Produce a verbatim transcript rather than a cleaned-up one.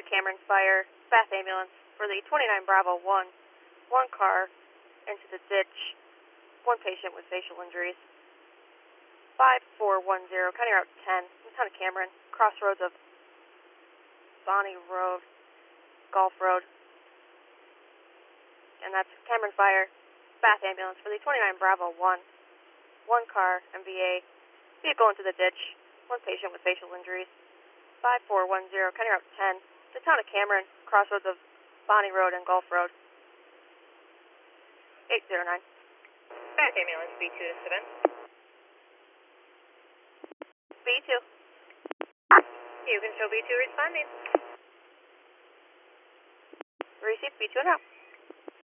two Cameron Fire, Bath Ambulance for the twenty-nine Bravo one. One car into the ditch. One patient with facial injuries. five four one zero, County Route ten, Town of Cameron, crossroads of Bonnie Road, Golf Road. And that's Cameron Fire, Bath Ambulance for the twenty-nine Bravo one. One car, M V A, vehicle into the ditch. One patient with facial injuries. five four one zero, County Route ten, the Town of Cameron, crossroads of Bonnie Road and Golf Road. eight zero nine. Bath Ambulance, B two to seven. B two. You can show B two responding. Receive B two now.